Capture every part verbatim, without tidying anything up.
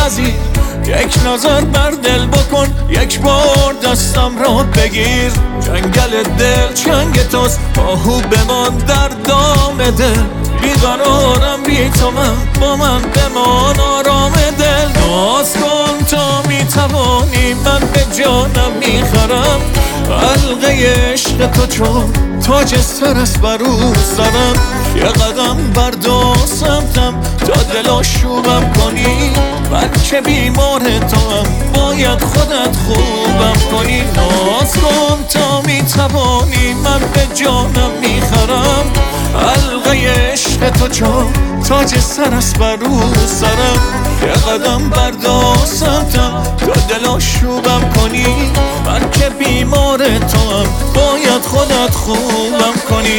پذیر، یک نظر بر دل بکن، یک بار دستم را بگیر. جنگل دل چنگ توست، آهو بمان در دام دل. بیقرارم بی تو من، با من بمان آرام دل. ناز کن تا میتوانی، من به جانم میخرم. حلقه عشق تو چون تاج سر است بر او سرم. یه قدم برداشتم تا دل آشوبم کنی، من که بیمار تو هم باید خودت خوبم کنی. ناز کن تا میتوانی، من به جانم میخرم. حلقه عشق تو چون تاج سر است بر او سرم. یه قدم برداشتم تا دل آشوبم کنی، من که بیمار تو هم باید خودت خوبم کنی.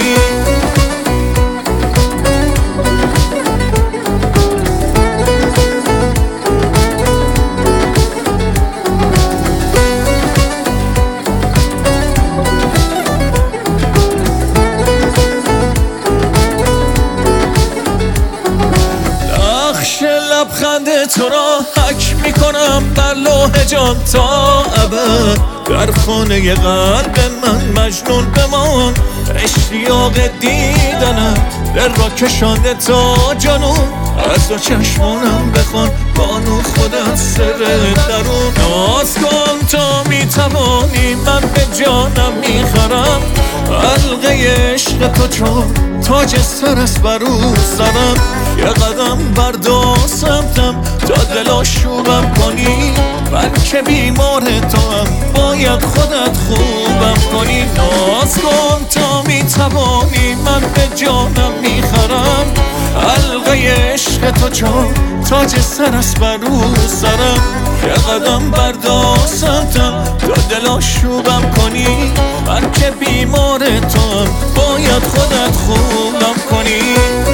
لبخند تو را حک میکنم بر لوح جان تا ابد. در خانه قلب من مجنون بمان، اشتیاق دیدنم دل را کشانده تا جنون. از دو چشمانم بخوان بانو خودت سر درون. ناز کن تا میتوانی، من به جانم میخرم. حلقه عشق تو چون تاج سر است بر او سرم. یه قدم برداشتم تا دل آشوبم کنی، من که بیمار تو هم باید خودت خوبم کنی. ناز کن تا میتوانی، من به جانم میخرم. حلقه عشق تو چون تاج سر است بر او سرم. یه قدم برداشتم تا دل آشوبم کنی، من که بیمار تو هم باید خودت خوبم کنی.